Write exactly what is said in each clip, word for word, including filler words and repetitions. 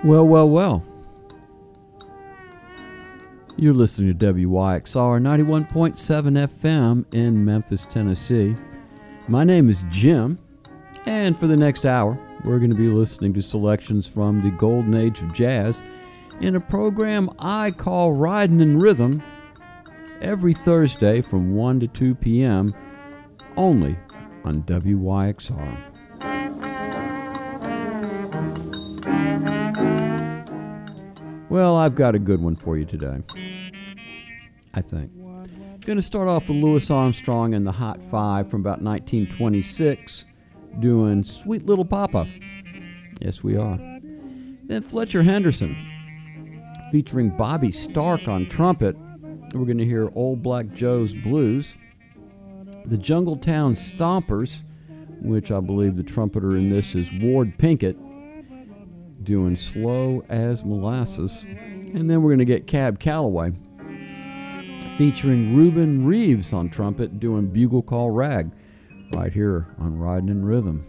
Well, well, well. You're listening to W Y X R ninety-one point seven F M in Memphis, Tennessee. My name is Jim, and for the next hour, we're going to be listening to selections from the golden age of jazz in a program I call Riding in Rhythm, every Thursday from one to two p.m., only on W Y X R. Well, I've got a good one for you today, I think. Going to start off with Louis Armstrong and the Hot Five from about nineteen twenty-six, doing Sweet Little Papa. Yes, we are. Then Fletcher Henderson, featuring Bobby Stark on trumpet. We're going to hear Old Black Joe's Blues. The Jungletown Stompers, which I believe the trumpeter in this is Ward Pinkett, doing Slow as Molasses. And then we're going to get Cab Calloway, featuring Reuben Reeves on trumpet, doing Bugle Call Rag, right here on Riding in Rhythm.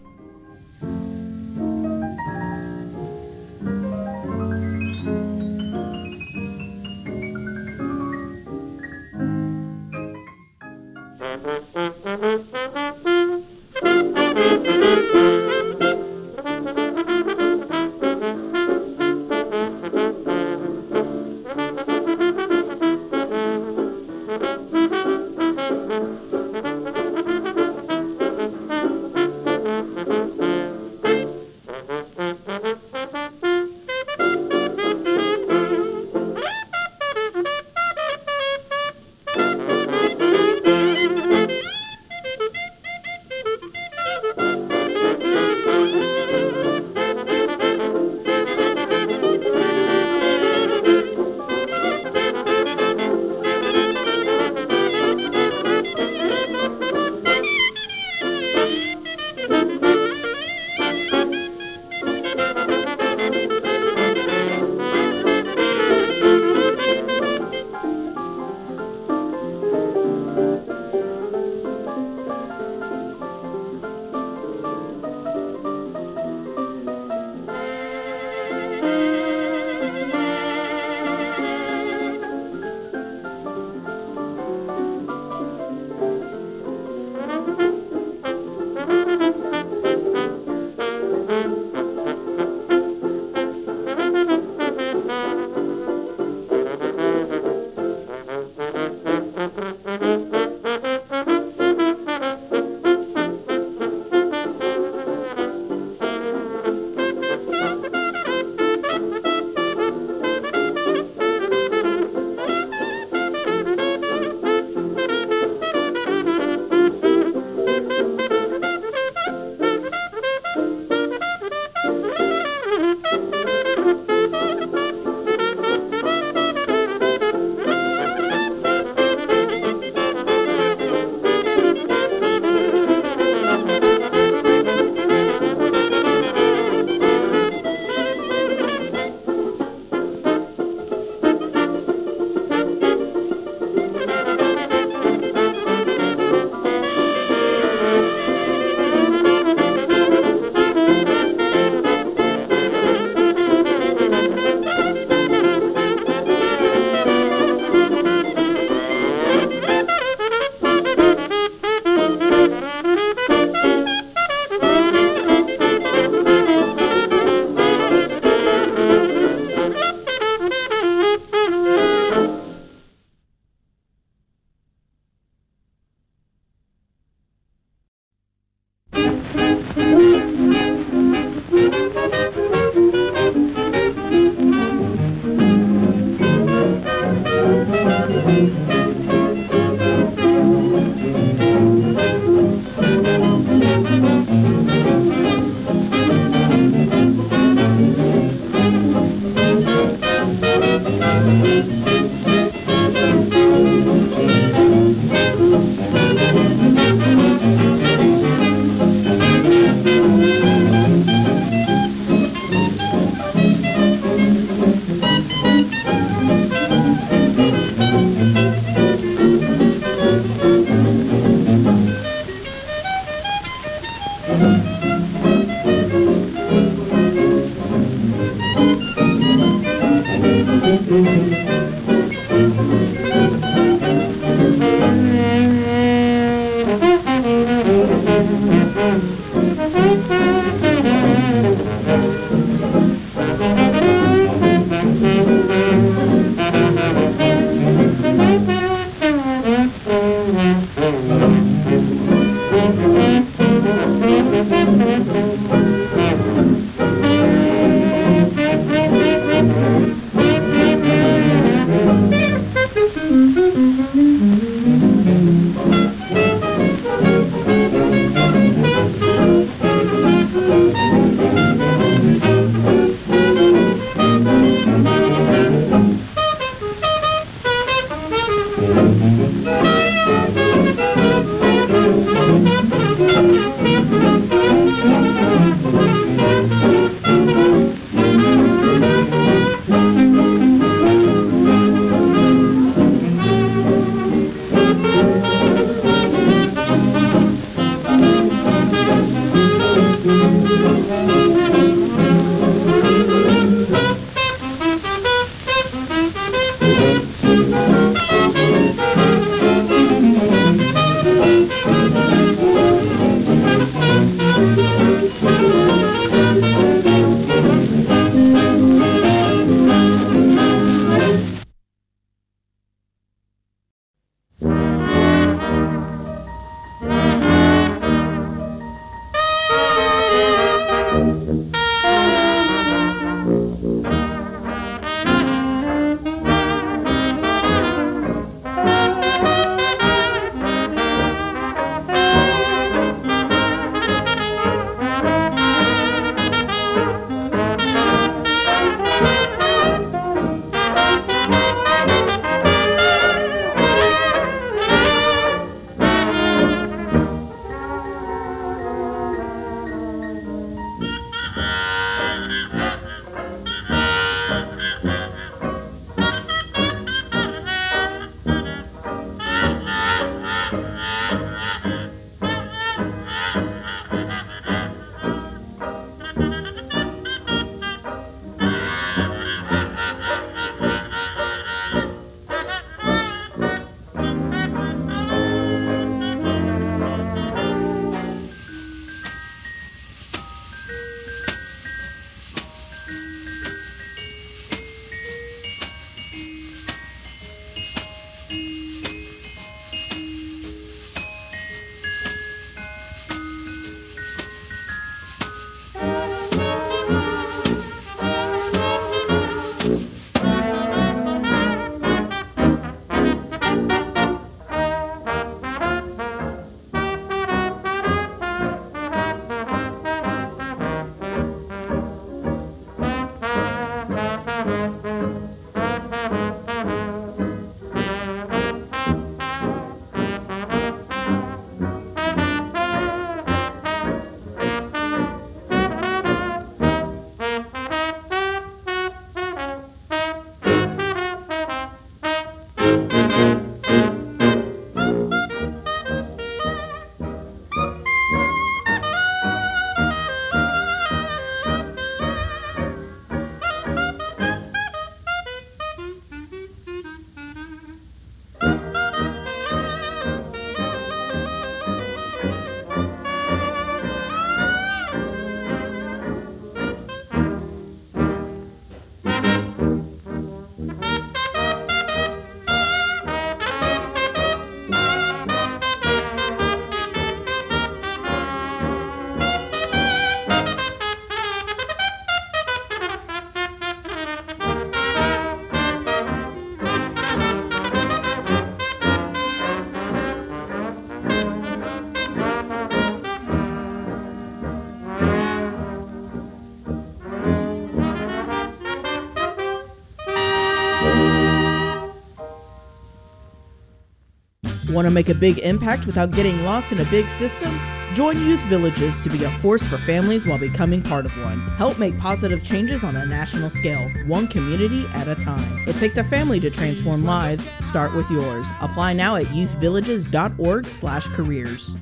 Want to make a big impact without getting lost in a big system? Join Youth Villages to be a force for families while becoming part of one. Help make positive changes on a national scale, one community at a time. It takes a family to transform lives. Start with yours. Apply now at youth villages dot org slash careers.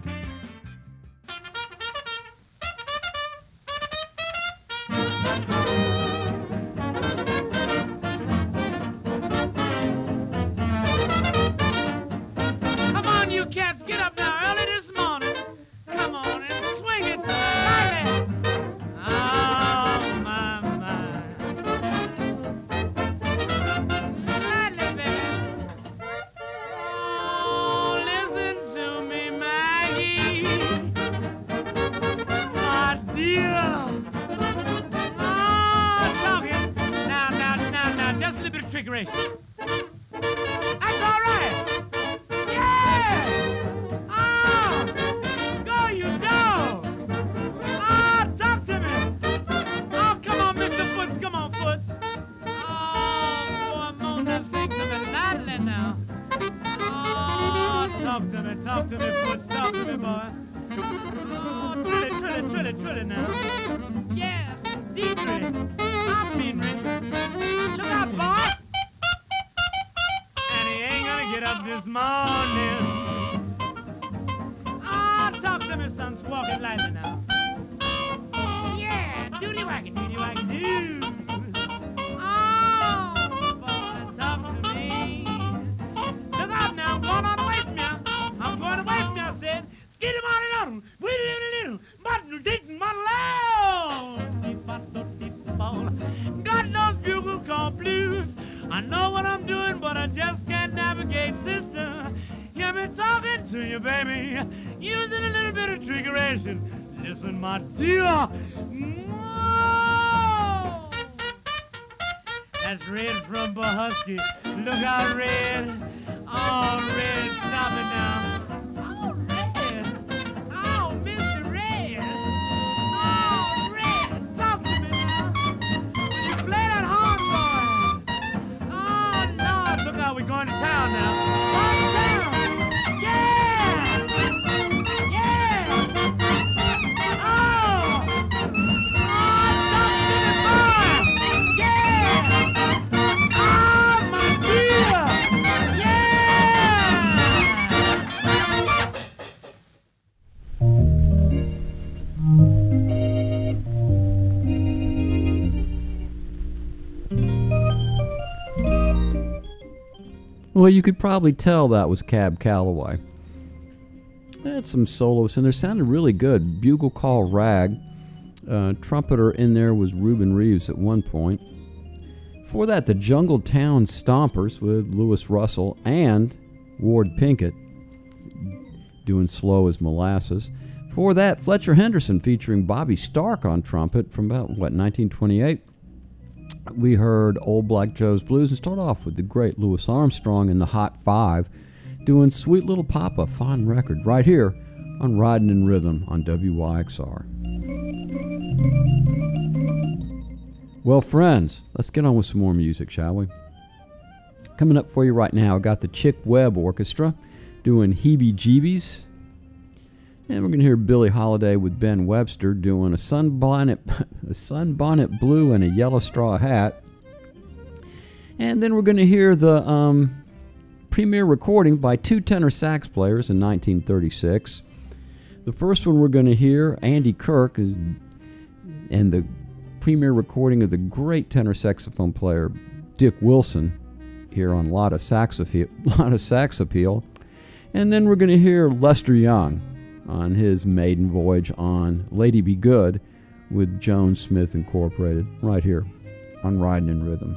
Well, you could probably tell that was Cab Calloway. They had some solos, and they sounded really good. Bugle Call Rag. Uh, trumpeter in there was Reuben Reeves at one point. Before that, the Jungle Town Stompers with Lewis Russell and Ward Pinkett doing Slow as Molasses. Before that, Fletcher Henderson featuring Bobby Stark on trumpet from about, what, nineteen twenty-eight. We heard Old Black Joe's Blues and start off with the great Louis Armstrong and the Hot Five doing Sweet Little Papa, fine record, right here on Riding in Rhythm on W Y X R. Well, friends, let's get on with some more music, shall we? Coming up for you right now, I got the Chick Webb Orchestra doing Heebie Jeebies. And we're going to hear Billie Holiday with Ben Webster doing a sunbonnet, a sunbonnet blue and a yellow straw hat. And then we're going to hear the um, premiere recording by two tenor sax players in nineteen thirty-six. The first one we're going to hear, Andy Kirk, is, and the premiere recording of the great tenor saxophone player Dick Wilson here on Lotta Sax Appeal. And then we're going to hear Lester Young on his maiden voyage on Lady Be Good with Jones Smith Incorporated, right here on Riding in Rhythm.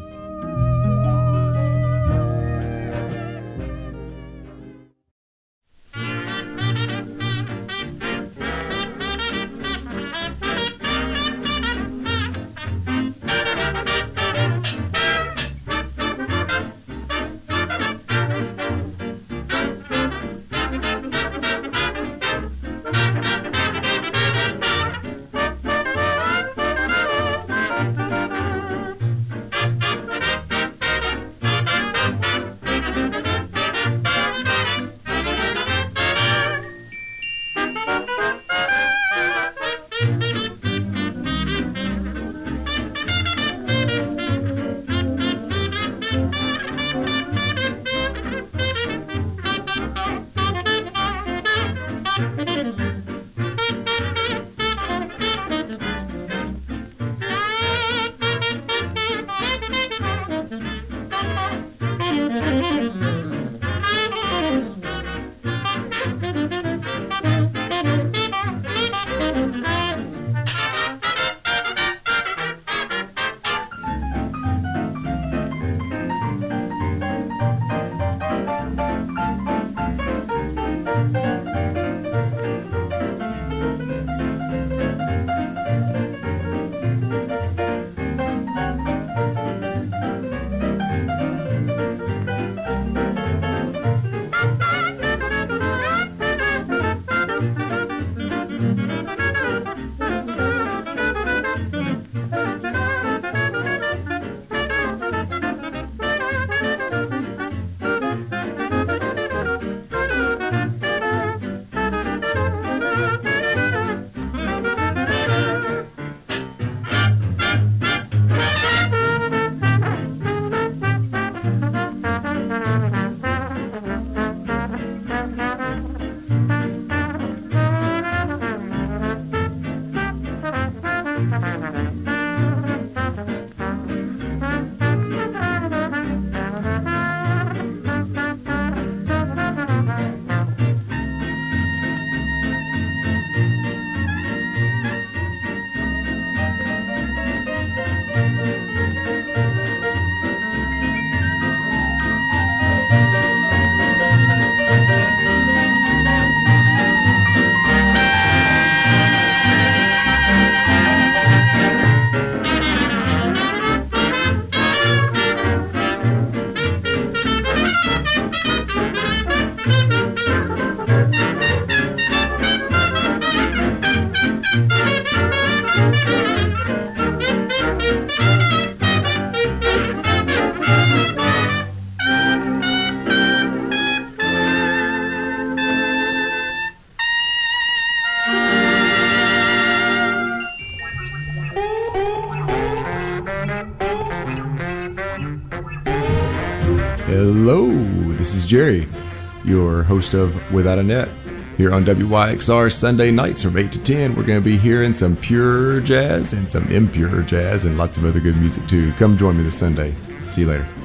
Hello, this is Jerry, your host of Without a Net. Here on W Y X R Sunday nights from eight to ten, we're going to be hearing some pure jazz and some impure jazz and lots of other good music too. Come join me this Sunday. See you later.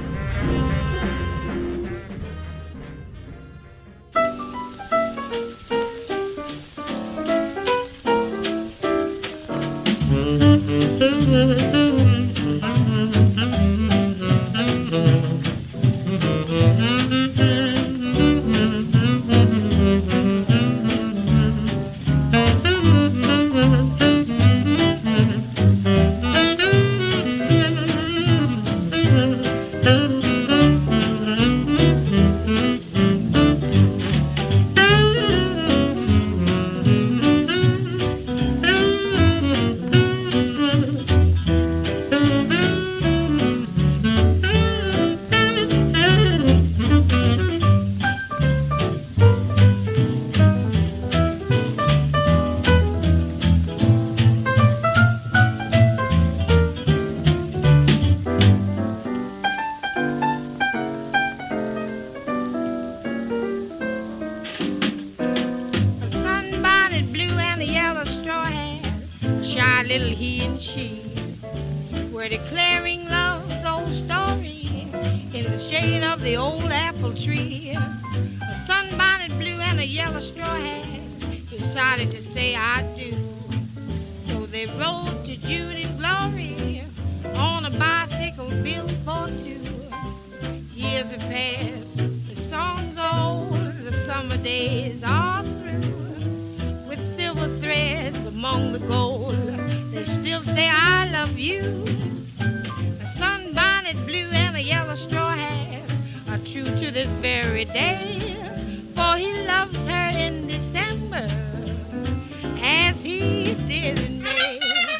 Little he and she were declaring love's old story in the shade of the old apple tree. A sunbonnet blue and a yellow straw hat decided to say I do. So they rode to Judy Glory on a bicycle built for two. Years have passed, the songs are old, the summer days are through. With silver threads among the gold, they still say I love you. A sunbonnet blue and a yellow straw hat are true to this very day. For he loves her in December as he did in May.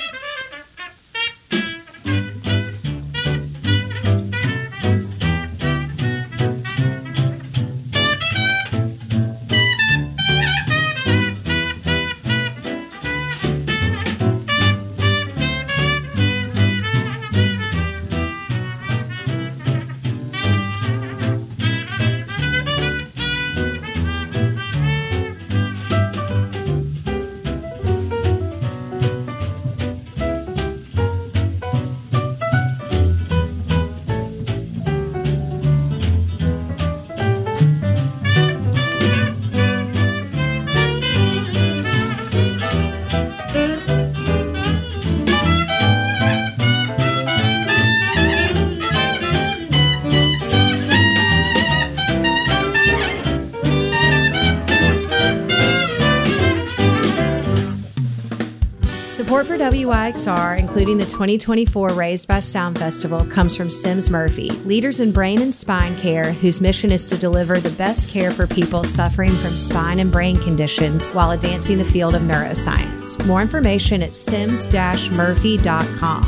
Support for W Y X R, including the twenty twenty-four Raised by Sound Festival, comes from Sims Murphy, leaders in brain and spine care, whose mission is to deliver the best care for people suffering from spine and brain conditions while advancing the field of neuroscience. More information at sims dash murphy dot com.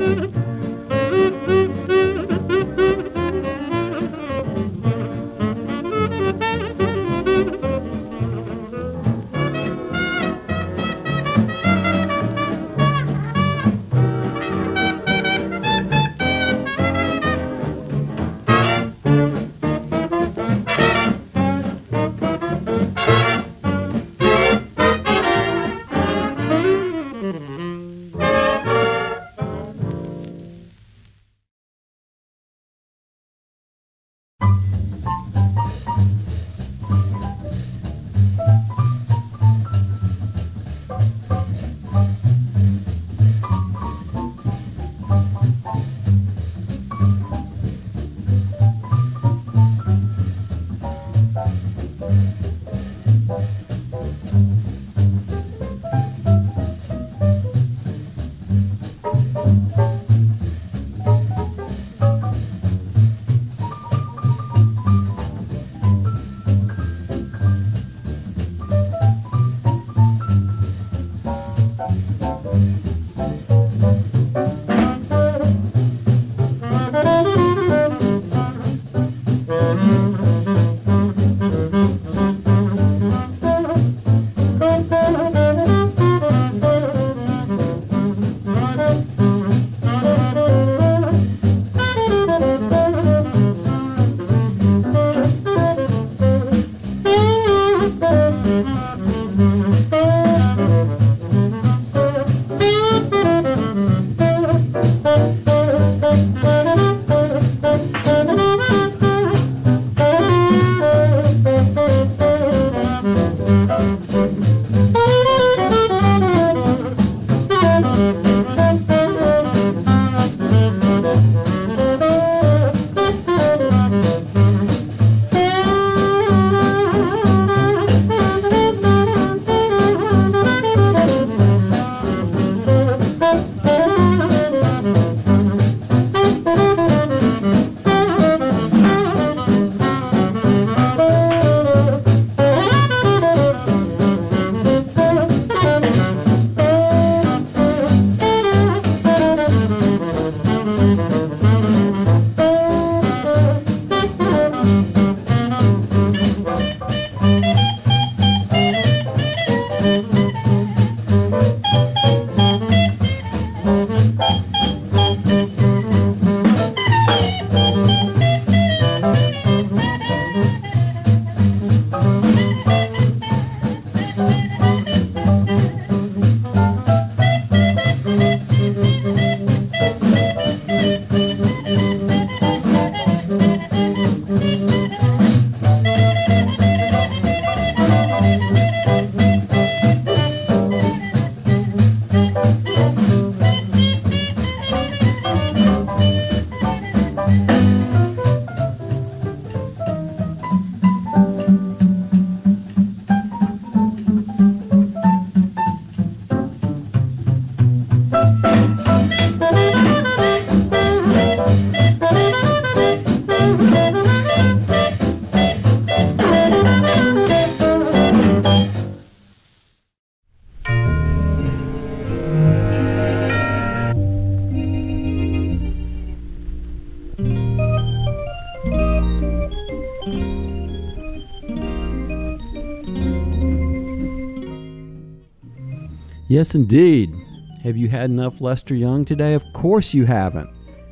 Yes, indeed. Have you had enough Lester Young today? Of course you haven't.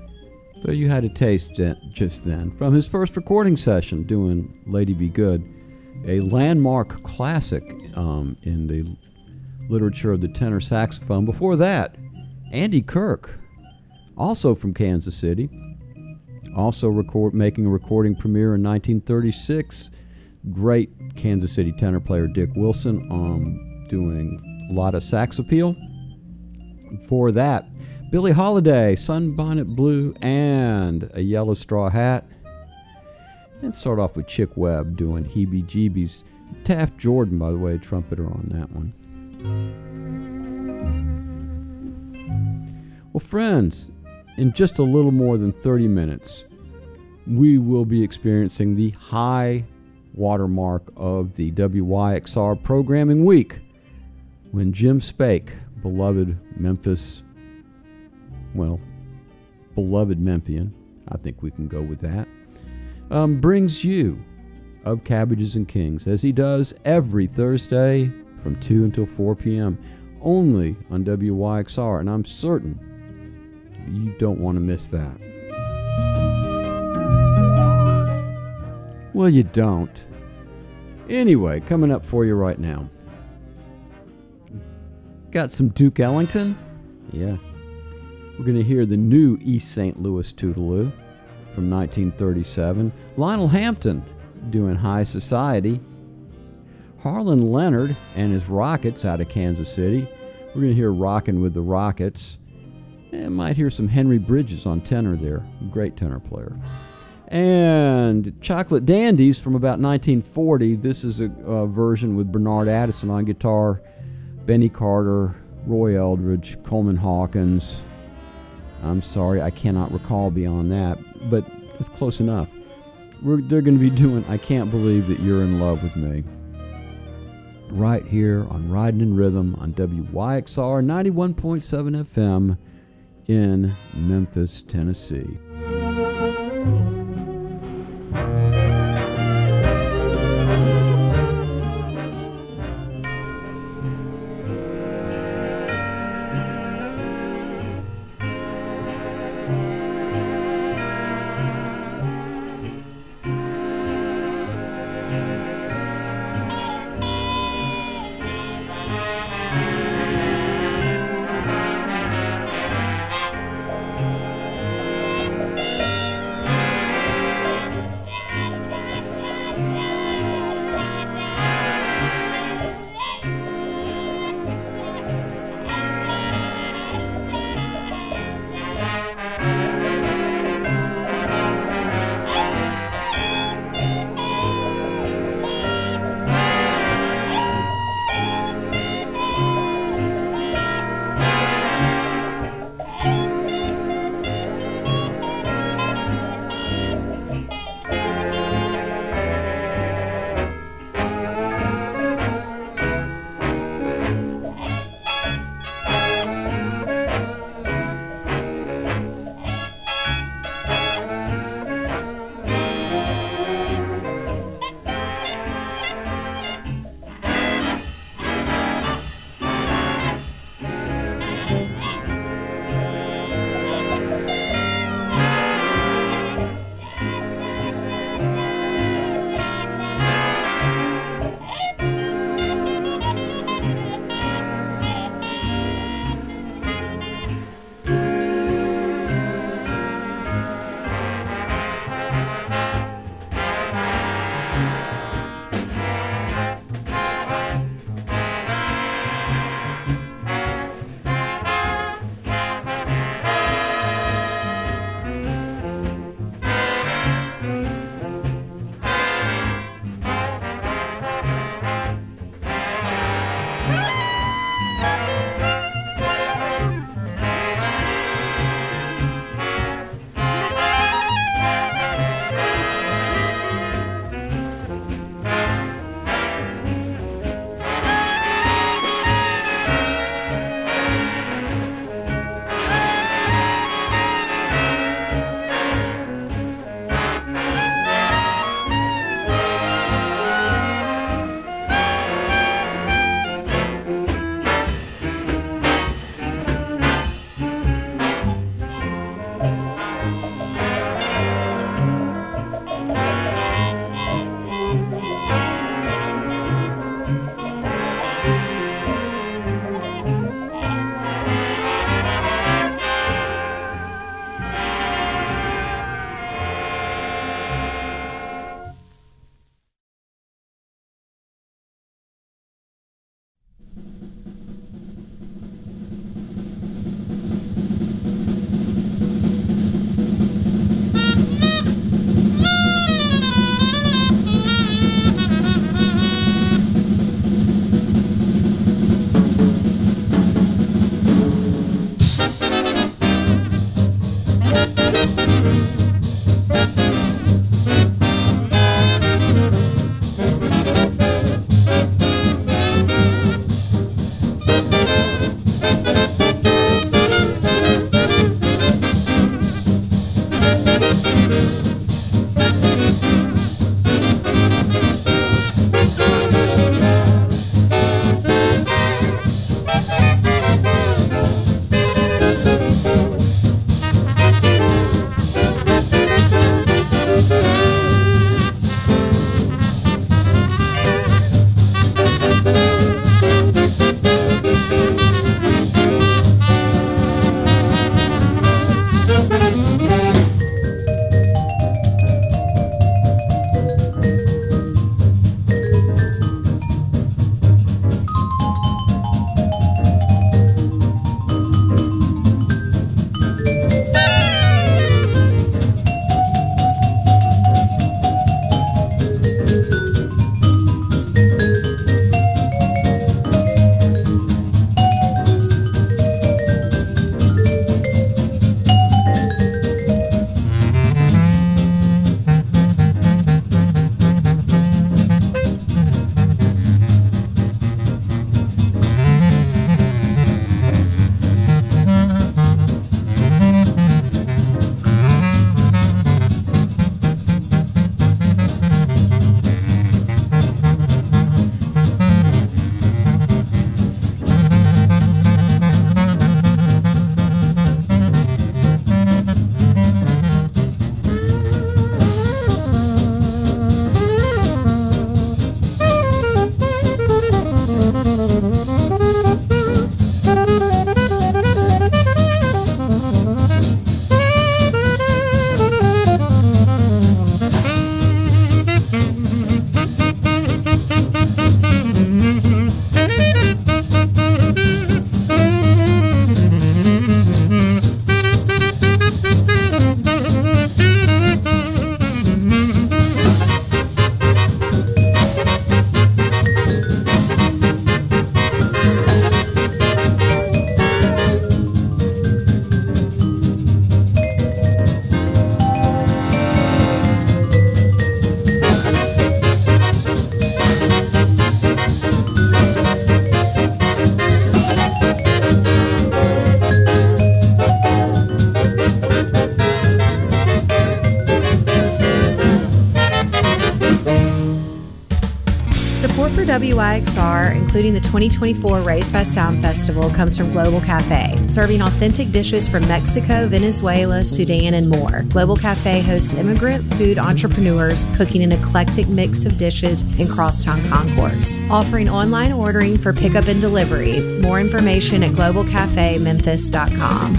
But you had a taste just then from his first recording session doing Lady Be Good, a landmark classic um, in the literature of the tenor saxophone. Before that, Andy Kirk, also from Kansas City, also record making a recording premiere in nineteen thirty-six. Great Kansas City tenor player Dick Wilson um, doing a lot of sax appeal. Before that, Billie Holiday, Sunbonnet Blue, and A Yellow Straw Hat. And start off with Chick Webb doing Heebie Jeebies. Taft Jordan, by the way, trumpeter on that one. Well, friends, in just a little more than thirty minutes, we will be experiencing the high watermark of the W Y X R programming week, when Jim Spake, beloved Memphis, well, beloved Memphian, I think we can go with that, um, brings you Of Cabbages and Kings, as he does every Thursday from two until four p.m., only on W Y X R, and I'm certain you don't want to miss that. Well, you don't. Anyway, coming up for you right now. Got some Duke Ellington? Yeah. We're going to hear the new East Saint Louis Toodaloo from nineteen thirty-seven. Lionel Hampton doing High Society. Harlan Leonard and his Rockets out of Kansas City. We're going to hear Rockin' with the Rockets. And might hear some Henry Bridges on tenor there. Great tenor player. And Chocolate Dandies from about nineteen forty. This is a, a version with Bernard Addison on guitar, Benny Carter, Roy Eldridge, Coleman Hawkins. I'm sorry, I cannot recall beyond that, but it's close enough. We're, they're going to be doing I Can't Believe That You're in Love With Me. Right here on Riding in Rhythm on W Y X R ninety-one point seven F M in Memphis, Tennessee. W I X R, including the twenty twenty-four Raised by Sound Festival, comes from Global Cafe, serving authentic dishes from Mexico, Venezuela, Sudan, and more. Global Cafe hosts immigrant food entrepreneurs cooking an eclectic mix of dishes in crosstown concourse, offering online ordering for pickup and delivery. More information at global cafe memphis dot com.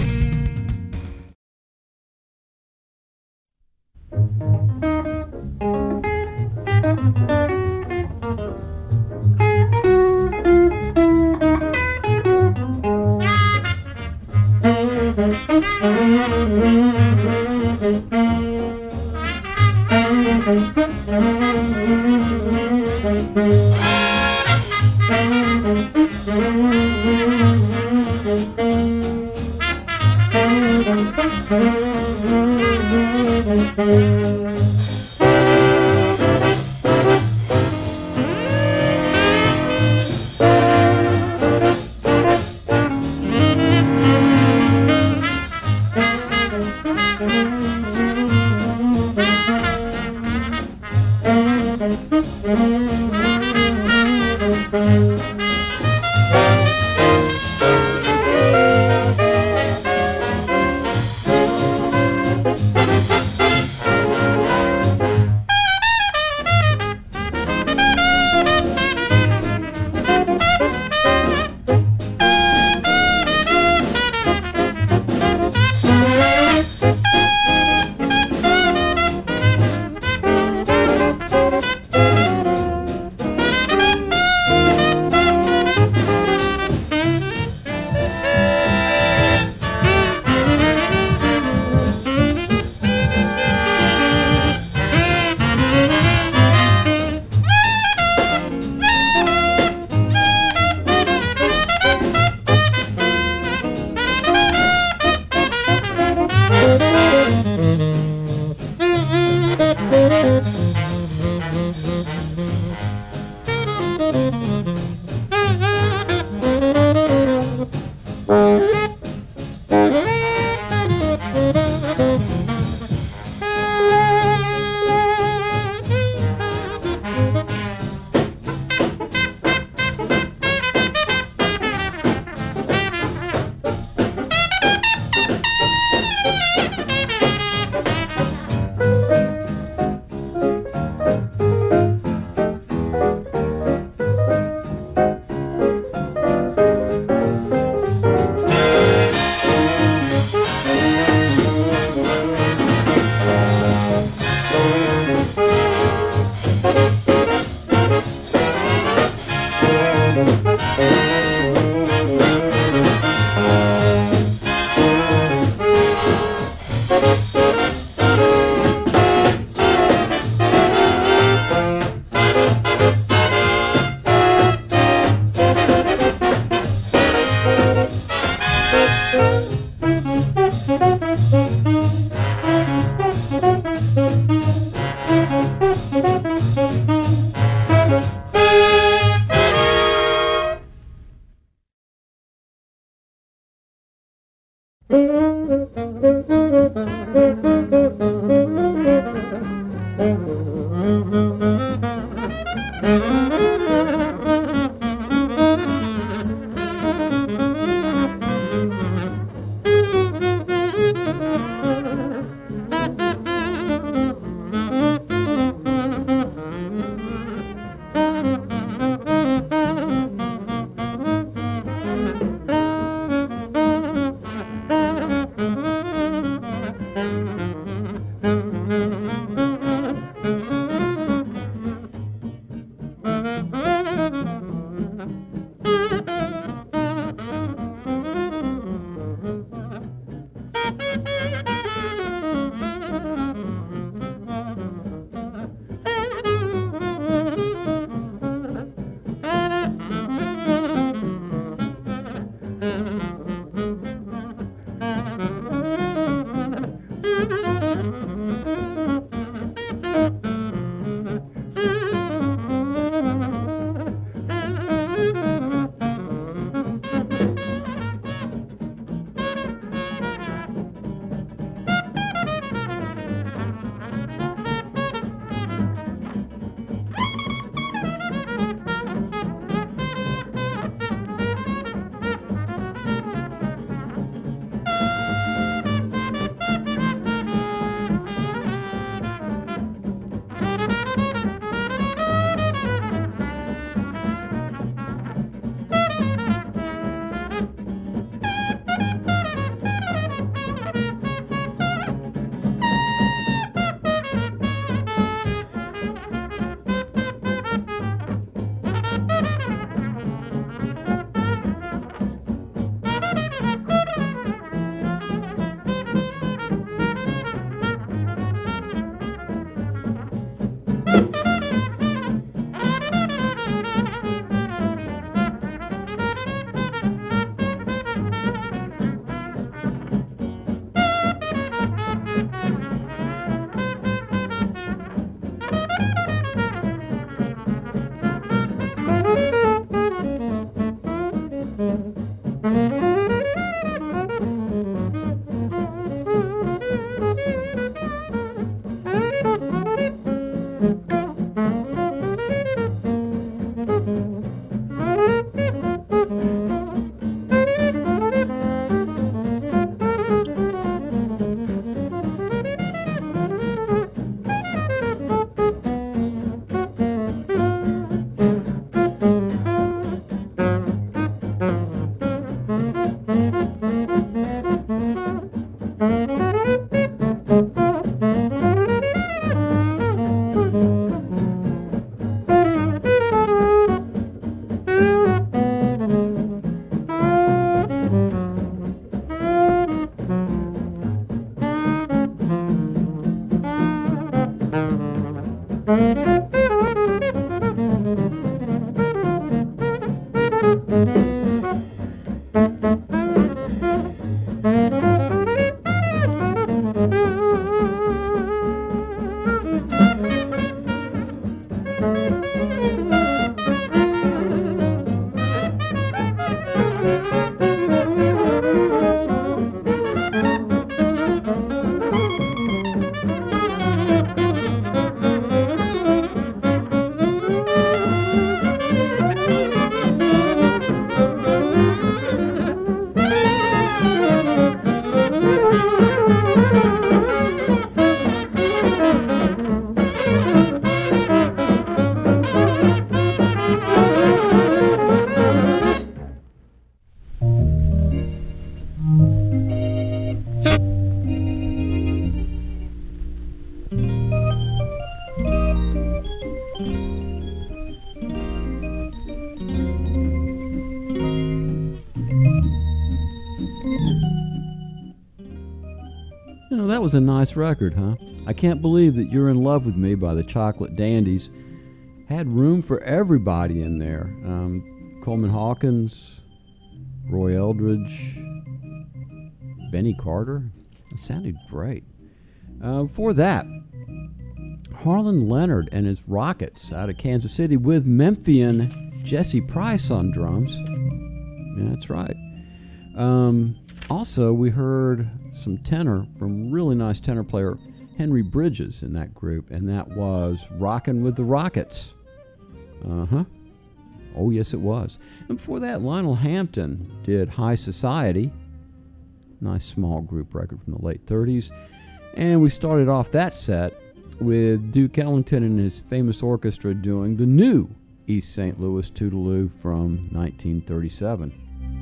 You know, that was a nice record, huh? I Can't Believe That You're in Love with Me by the Chocolate Dandies. Had room for everybody in there. Um, Coleman Hawkins, Roy Eldridge, Benny Carter. It sounded great. Uh, before that, Harlan Leonard and his Rockets out of Kansas City with Memphian Jesse Price on drums. Yeah, that's right. Um, also, we heard some tenor from really nice tenor player Henry Bridges in that group, and that was Rockin' with the Rockets. Uh-huh. Oh, yes, it was. And before that, Lionel Hampton did High Society. Nice small group record from the late thirties. And we started off that set with Duke Ellington and his famous orchestra doing the new East Saint Louis Toodaloo from nineteen thirty-seven.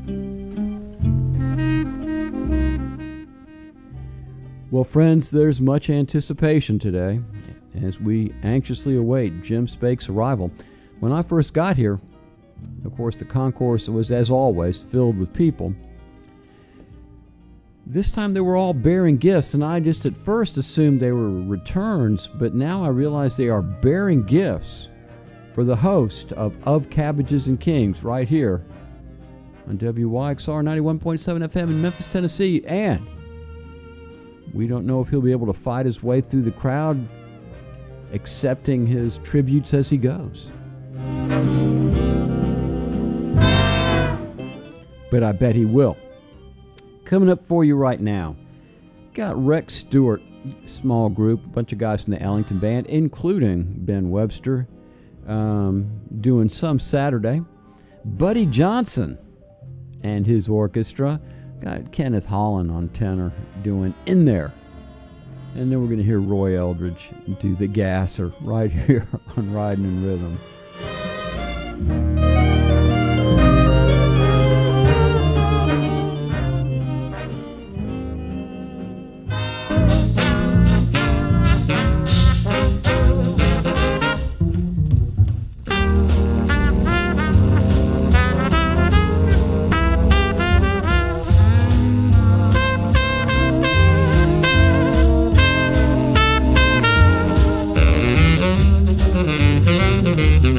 Well, friends, there's much anticipation today as we anxiously await Jim Spake's arrival. When I first got here, of course, the concourse was, as always, filled with people. This time they were all bearing gifts, and I just at first assumed they were returns, but now I realize they are bearing gifts for the host of Of Cabbages and Kings right here on W Y X R ninety-one point seven F M in Memphis, Tennessee. And we don't know if he'll be able to fight his way through the crowd, accepting his tributes as he goes. But I bet he will. Coming up for you right now, got Rex Stewart, small group, a bunch of guys from the Ellington Band, including Ben Webster, um, doing Some Saturday. Buddy Johnson and his orchestra. Got Kenneth Holland on tenor doing In There. And then we're going to hear Roy Eldridge do the gasser right here on Riding in Rhythm. Thank you.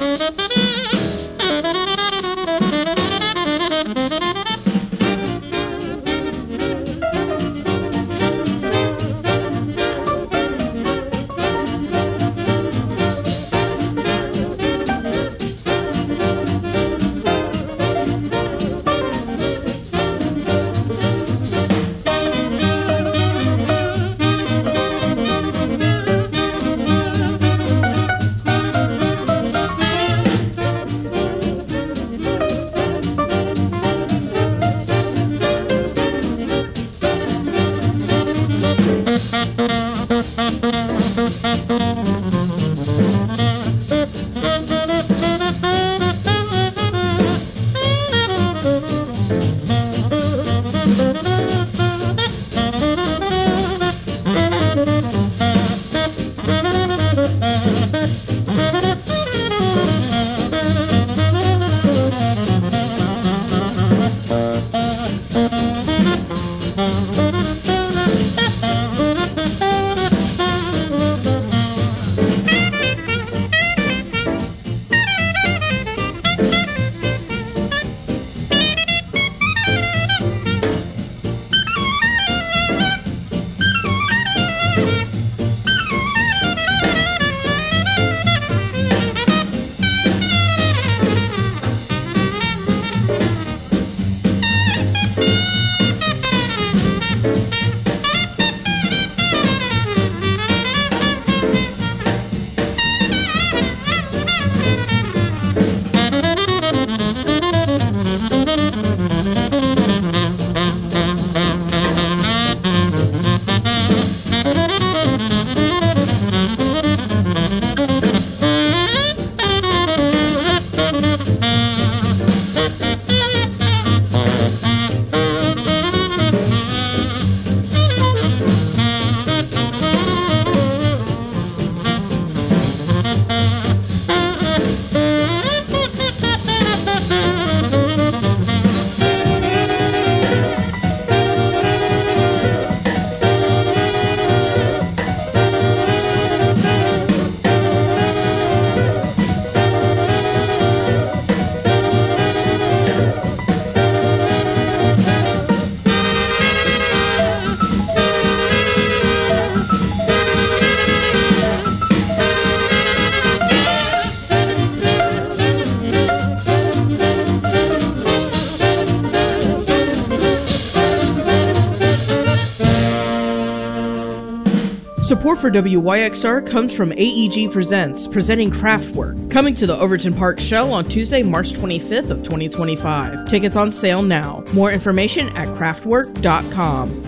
Support for W Y X R comes from A E G Presents, presenting Kraftwerk, coming to the Overton Park Show on Tuesday, March twenty-fifth of twenty twenty-five. Tickets on sale now. More information at kraftwerk dot com.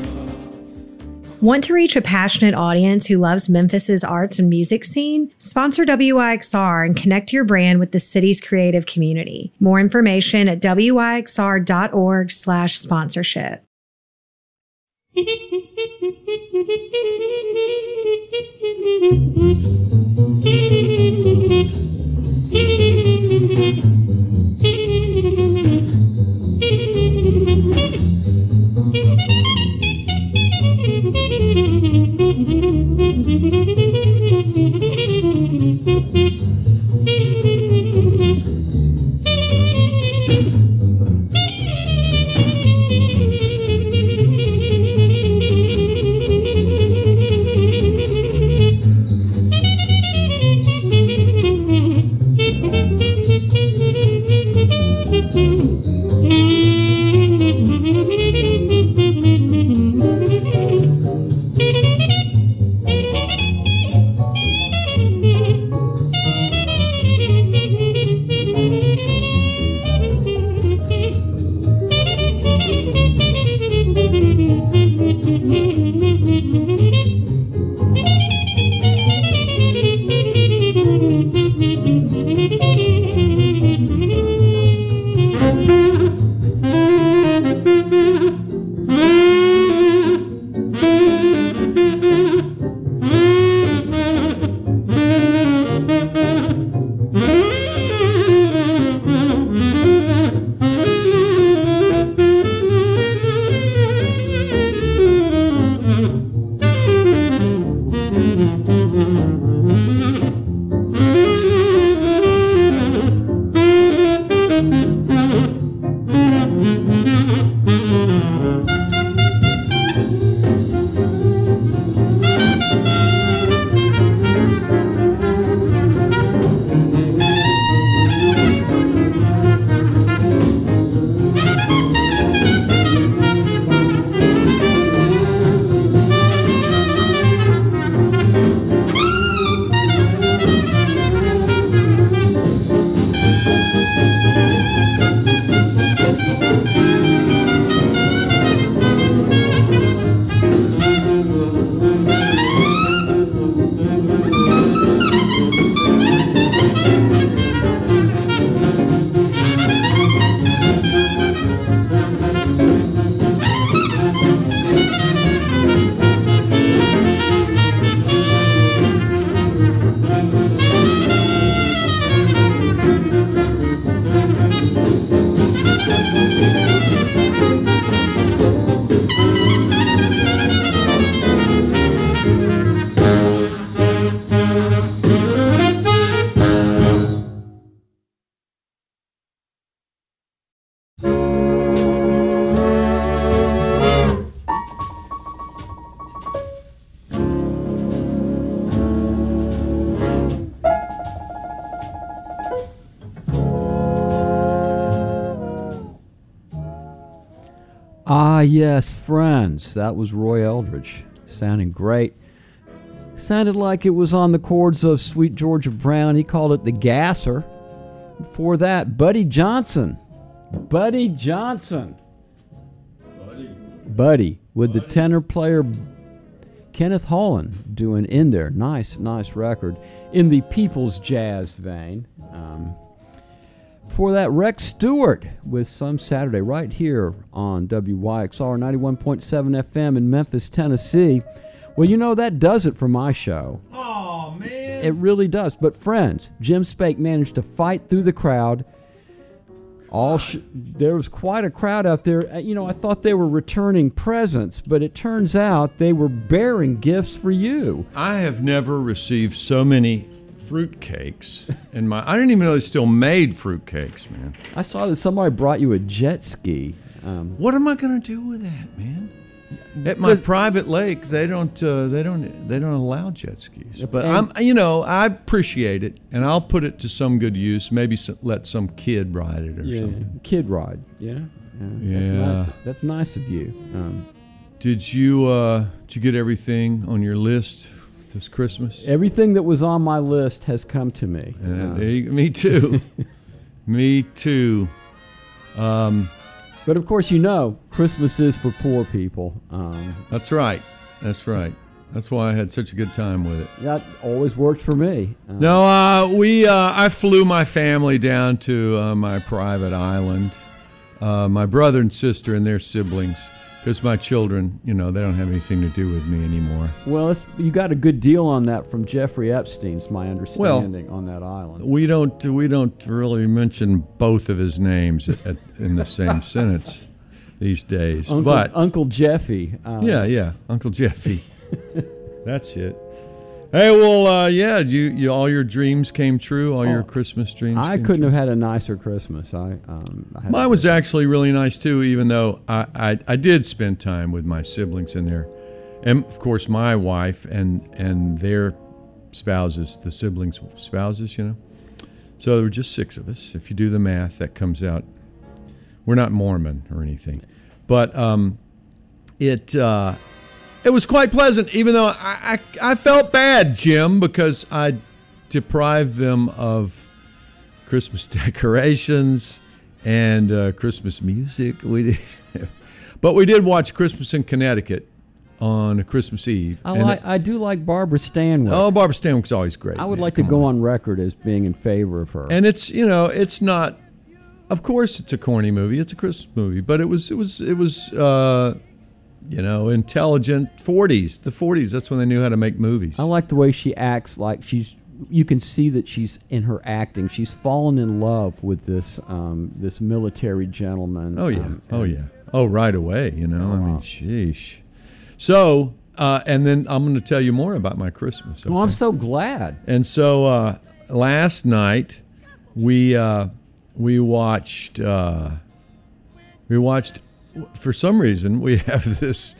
Want to reach a passionate audience who loves Memphis's arts and music scene? Sponsor W Y X R and connect your brand with the city's creative community. More information at W Y X R dot org slash sponsorship. Ah, yes, Friends. That was Roy Eldridge. Sounding great. Sounded like it was on the chords of Sweet Georgia Brown. He called it the Gasser. Before that, Buddy Johnson. Buddy Johnson. Buddy. Buddy, with Buddy. The tenor player Kenneth Holland doing In There. Nice, nice record. In the People's Jazz vein. Um, Before that, Rex Stewart with Some Saturday right here on W Y X R ninety-one point seven F M in Memphis, Tennessee. Well, you know, that does it for my show. Oh, man. It really does. But friends, Jim Spake managed to fight through the crowd. All sh- there was quite a crowd out there. You know, I thought they were returning presents, but it turns out they were bearing gifts for you. I have never received so many fruitcakes in my. I didn't even know they still made fruitcakes, man. I saw that somebody brought you a jet ski. Um, what am I going to do with that, man? At my private lake, they don't. Uh, they don't. They don't allow jet skis. But I'm. You know, I appreciate it, and I'll put it to some good use. Maybe some, let some kid ride it or yeah, something. Kid ride. Yeah. Yeah. yeah. That's nice, that's nice of you. Um, did you? Uh, did you get everything on your list this Christmas? Everything that was on my list has come to me. Uh, uh, there you, me too. me too. Um, but of course, you know, Christmas is for poor people. Um, that's right. That's right. That's why I had such a good time with it. That always worked for me. Uh, no, uh, we. Uh, I flew my family down to uh, my private island. Uh, my brother and sister and their siblings. Because my children, you know, they don't have anything to do with me anymore. Well, it's, you got a good deal on that from Jeffrey Epstein's my understanding well, on that island. We don't we don't really mention both of his names at, in the same sentence these days. Uncle, but Uncle Jeffy. Uh, yeah, yeah, Uncle Jeffy. That's it. Hey, well, uh, yeah, you, you all your dreams came true. All oh, your Christmas dreams. I came couldn't true. have had a nicer Christmas. I, um, I had mine was actually really nice too. Even though I, I, I did spend time with my siblings in there, and of course my wife and and their spouses, the siblings' spouses. You know, so there were just six of us. If you do the math, that comes out. We're not Mormon or anything, but um, it. Uh, It was quite pleasant, even though I, I, I felt bad, Jim, because I deprived them of Christmas decorations and uh, Christmas music. We did, but we did watch Christmas in Connecticut on a Christmas Eve. I, like, it, I do like Barbara Stanwyck. Oh, Barbara Stanwyck's always great. I would man. like Come to go on. on record as being in favor of her. And it's, you know, it's not, of course it's a corny movie. It's a Christmas movie, but it was, it was, it was, uh, you know, intelligent forties. The forties, that's when they knew how to make movies. I like the way she acts. Like she's, you can see that she's in her acting. She's fallen in love with this um, this military gentleman. Oh, yeah. Um, oh, yeah. Oh, right away, you know. Oh, I mean, sheesh. So, uh, and then I'm going to tell you more about my Christmas. Okay? Well, I'm so glad. And so uh, last night, we uh, we watched, uh, we watched, for some reason, we have this